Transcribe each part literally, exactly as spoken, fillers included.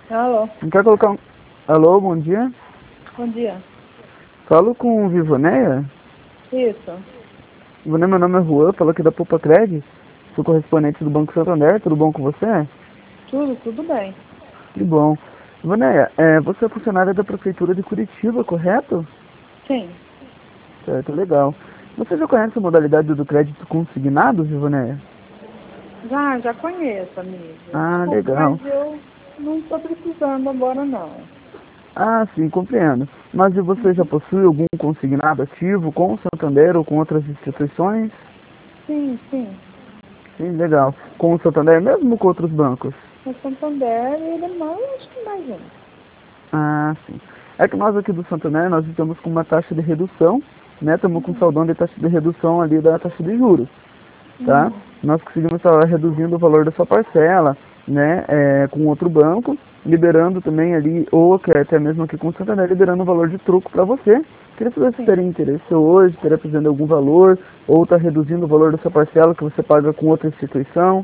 Alô, Não quer colocar um... Alô, bom dia. bom dia. Falo com o Vivoneia. Isso, Vivoneia, meu nome é Juan, falo aqui da Poupa Cred. Sou correspondente do Banco Santander, tudo bom com você? tudo, tudo bem. Que bom. Vivoneia, é, você é funcionária da Prefeitura de Curitiba, correto? Sim, Certo, legal. Você já conhece a modalidade do crédito consignado, Vivoneia? já, já conheço, amigo. Ah, Mas legal. mas eu não estou precisando agora, não. Ah, sim, compreendo. Mas e você já possui algum consignado ativo com o Santander ou com outras instituições? Sim, sim. Sim, legal. Com o Santander mesmo ou com outros bancos? O Santander, ele é mais, acho que mais um. Ah, sim. É que nós aqui do Santander, nós estamos com uma taxa de redução, né? Estamos com Hum, saudão de taxa de redução ali da taxa de juros, tá? hum, Nós conseguimos estar reduzindo o valor da sua parcela, né? É, com outro banco, liberando também ali, ou que é até mesmo aqui com o Santander, liberando o valor de troco para você. Queria saber se sim. teria interesse hoje, estaria precisando de algum valor, ou está reduzindo o valor da sua parcela que você paga com outra instituição.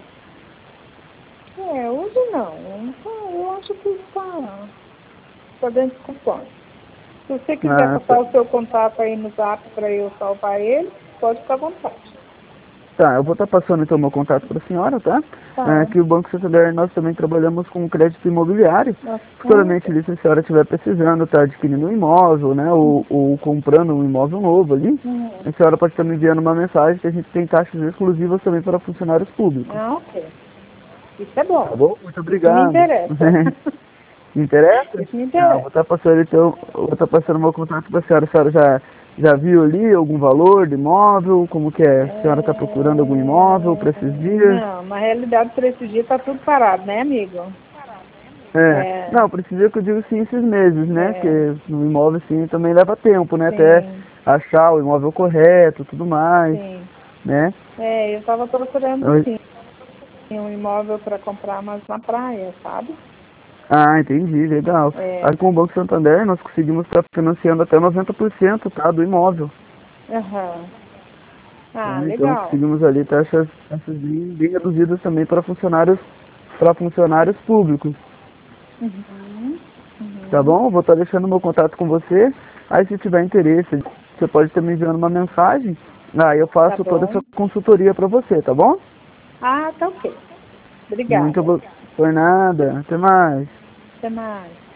É, hoje não. Tá, eu acho que está tá dentro do cupom. Se você quiser Ah, passar tá. o seu contato aí no zap para eu salvar ele, pode ficar à vontade. Tá, eu vou estar passando então meu contato para a senhora, tá? É, Tá. aqui o Banco Santander nós também trabalhamos com crédito imobiliário. Nossa, ah, Futuramente tá. ali, se a senhora estiver precisando, tá adquirindo um imóvel, né? Ou, ou comprando um imóvel novo ali, Uhum. a senhora pode estar me enviando uma mensagem que a gente tem taxas exclusivas também para funcionários públicos. Ah, ok. Isso é Tá bom. bom? Muito Isso me obrigado. interessa. Me interessa? Isso me Tá, vou interessa. estar passando então, vou estar passando meu contato para a senhora. A senhora já, já viu ali algum valor de imóvel? Como que é? A senhora está procurando algum imóvel para esses É... dias? Não, na realidade, por esse dia tá tudo parado, né, amigo? É, É, não, precisa que eu digo sim esses meses, né? é, Porque no imóvel sim também leva tempo, né? Até sim, achar o imóvel correto, tudo mais, sim. né? É, eu tava procurando, Eu- sim, um imóvel para comprar, mas na praia, sabe? Ah, entendi, legal. É, Aí com o Banco Santander nós conseguimos estar financiando até noventa por cento, tá, do imóvel. aham. Ah, Tá? Então legal. conseguimos ali taxas, taxas bem, bem reduzidas também para funcionários, para funcionários públicos. Uhum, Tá uhum. bom? Vou estar deixando meu contato com você. Aí se tiver interesse, você pode estar me enviando uma mensagem. Aí eu Tá faço toda essa bom. consultoria para você, tá bom? Ah, tá ok. Muito Obrigada. bo... Por nada. Até mais. Até mais.